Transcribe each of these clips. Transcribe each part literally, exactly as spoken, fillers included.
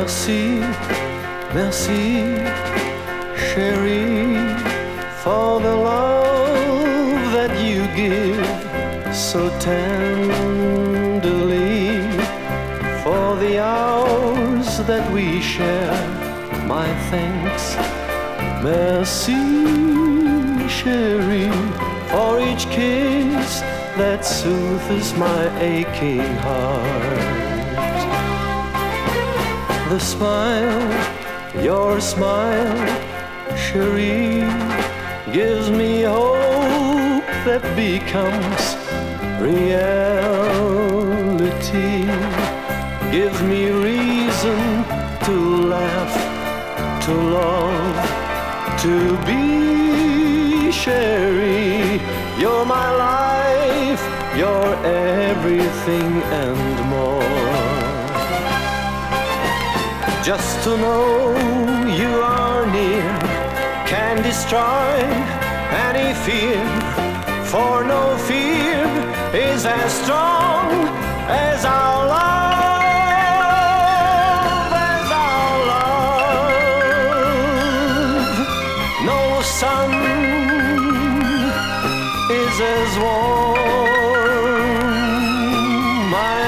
Merci, merci, chérie, for the love that you give so tenderly, for the hours that we share. My thanks, merci, chérie, for each kiss that soothes my aching heart. The smile, your smile, chérie, gives me hope that becomes reality. Gives me reason to laugh, to love, to be, chérie. You're my life, you're everything and more. Just to know you are near can destroy any fear, for no fear is as strong as our love, as our love. No sun is as warm. My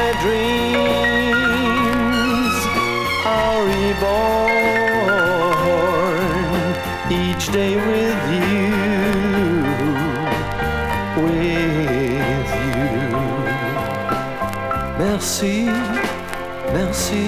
dreams are reborn each day with you, with you. Merci, merci,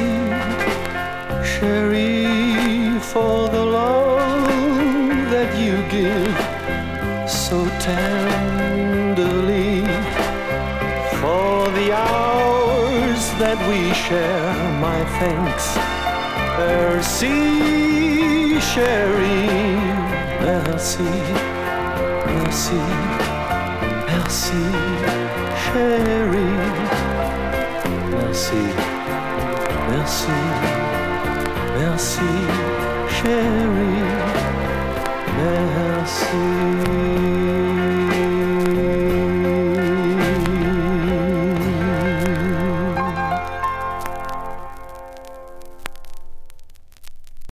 chérie, for the love that you give so tenderly, for the hours that we share. My thanks, merci, chérie, merci, merci, merci, chérie, merci, merci, merci, chérie, merci.